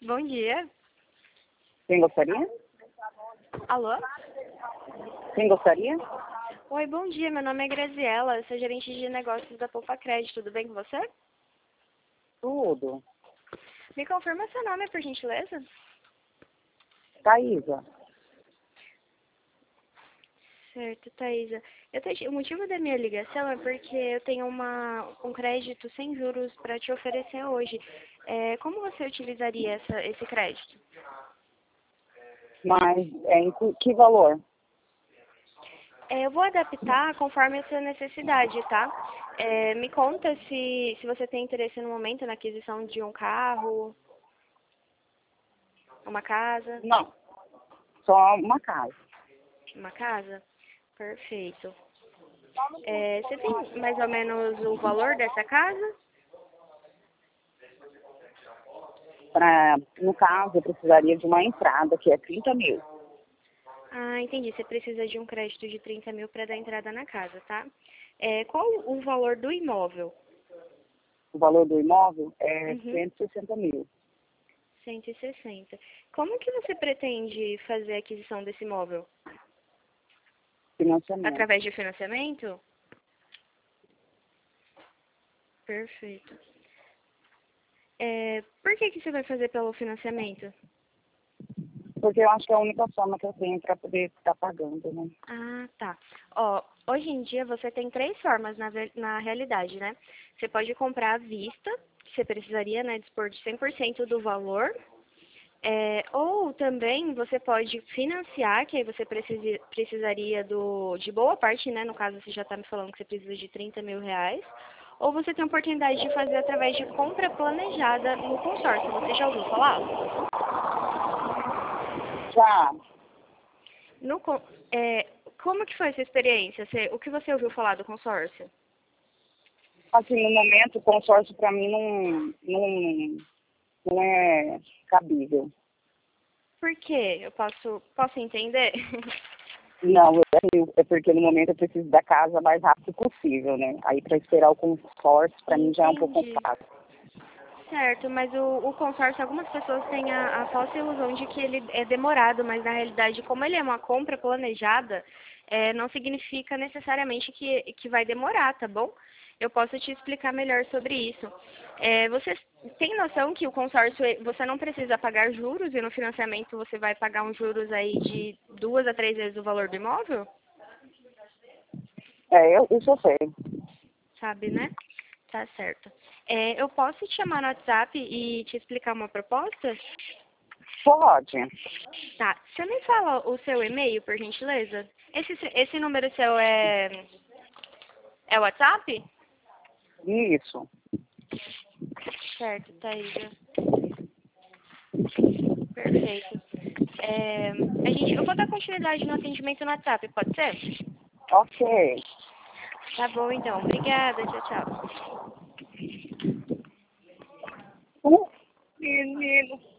Bom dia. Quem gostaria? Alô? Quem gostaria? Oi, bom dia. Meu nome é Graziela. Eu sou gerente de negócios da Poupa Crédito. Tudo bem com você? Tudo. Me confirma seu nome, por gentileza? Thaísa. Certo, Thaisa. O motivo da minha ligação é porque eu tenho um crédito sem juros para te oferecer hoje. Como você utilizaria esse crédito? Mas em que valor? Eu vou adaptar conforme a sua necessidade, tá? Me conta se você tem interesse no momento na aquisição de um carro, uma casa. Não. Só uma casa. Uma casa? Perfeito. Você tem mais ou menos o valor dessa casa? No caso, eu precisaria de uma entrada, que é 30 mil. Ah, entendi. Você precisa de um crédito de 30 mil para dar entrada na casa, tá? Qual o valor do imóvel? O valor do imóvel é Uhum. 160 mil. 160. Como que você pretende fazer a aquisição desse imóvel? Financiamento. Através de financiamento? Perfeito. Por que você vai fazer pelo financiamento? Porque eu acho que é a única forma que eu tenho para poder estar pagando, né? Ah, tá. Ó, hoje em dia você tem três formas na realidade, né? Você pode comprar à vista, que você precisaria, né, dispor de 100% do valor. Ou também você pode financiar, que aí você precisaria de boa parte, né? No caso, você já está me falando que você precisa de 30 mil reais. Ou você tem a oportunidade de fazer através de compra planejada no consórcio. Você já ouviu falar? Já, No, con- é, Como que foi essa experiência? O que você ouviu falar do consórcio? assim, no momento, o consórcio para mim não é cabível. Por quê? Eu posso entender? Não, é porque no momento eu preciso da casa o mais rápido possível, né? Aí para esperar o consórcio, para mim já é um pouco Entendi. fácil. Certo, mas o consórcio, algumas pessoas têm a falsa ilusão de que ele é demorado, mas na realidade, como ele é uma compra planejada, não significa necessariamente que vai demorar, tá bom? Eu posso te explicar melhor sobre isso. Você tem noção que o consórcio, você não precisa pagar juros e no financiamento você vai pagar uns juros aí de 2 a 3 vezes o valor do imóvel? Isso eu sei. Sabe, né? Tá certo. Eu posso te chamar no WhatsApp e te explicar uma proposta? Pode. Tá. Você me fala o seu e-mail, por gentileza? Esse número seu é WhatsApp? Isso. Certo, Thaísa. Perfeito. Eu vou dar continuidade no atendimento no WhatsApp, pode ser? Ok. Tá bom, então. Obrigada. Tchau, tchau. Menino.